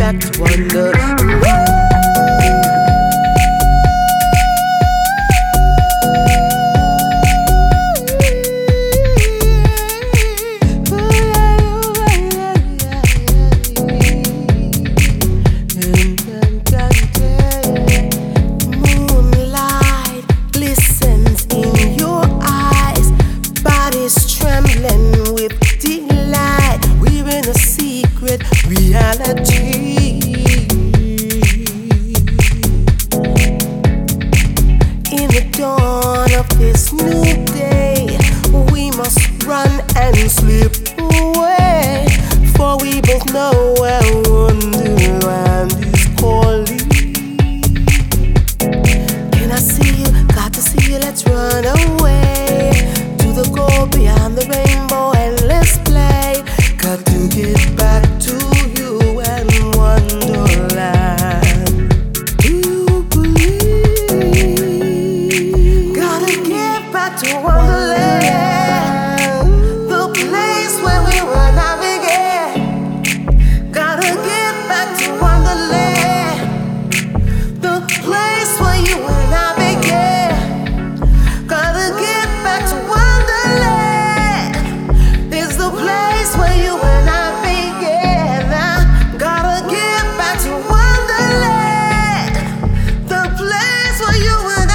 back to wonder. Moonlight glistens in your eyes, body's trembling with delight. We're in a secret reality. In the dawn of this new day, we must run and slip away, for we both know where Wonderland is calling. Can I see you? Got to see you. Let's run away to the goal beyond the rainbow. Endless play. Got to get back to you and Wonderland. Do you believe? Gotta get back to Wonderland, the place where we were navigating. Gotta get back to Wonderland, the place where you and I began. Gotta get back to Wonderland, it's the place where you and I began. I gotta get back to Wonderland, the place where you and I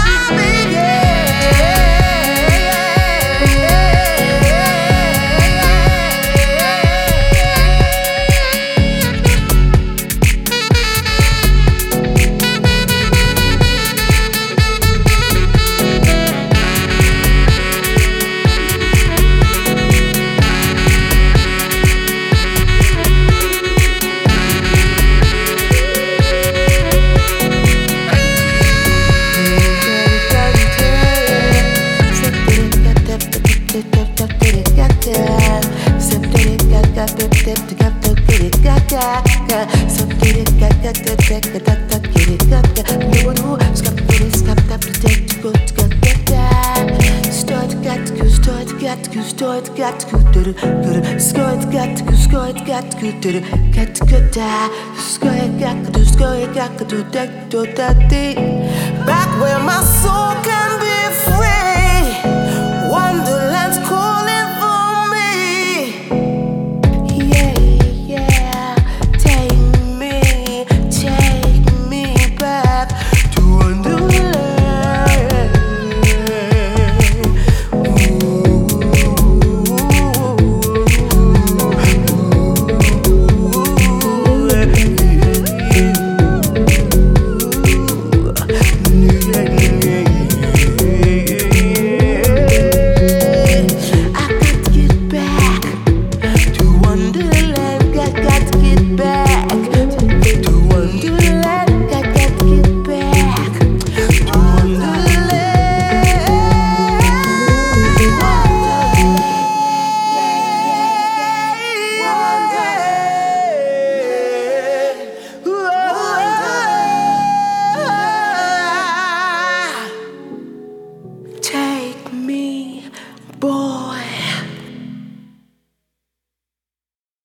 back where my soul can be.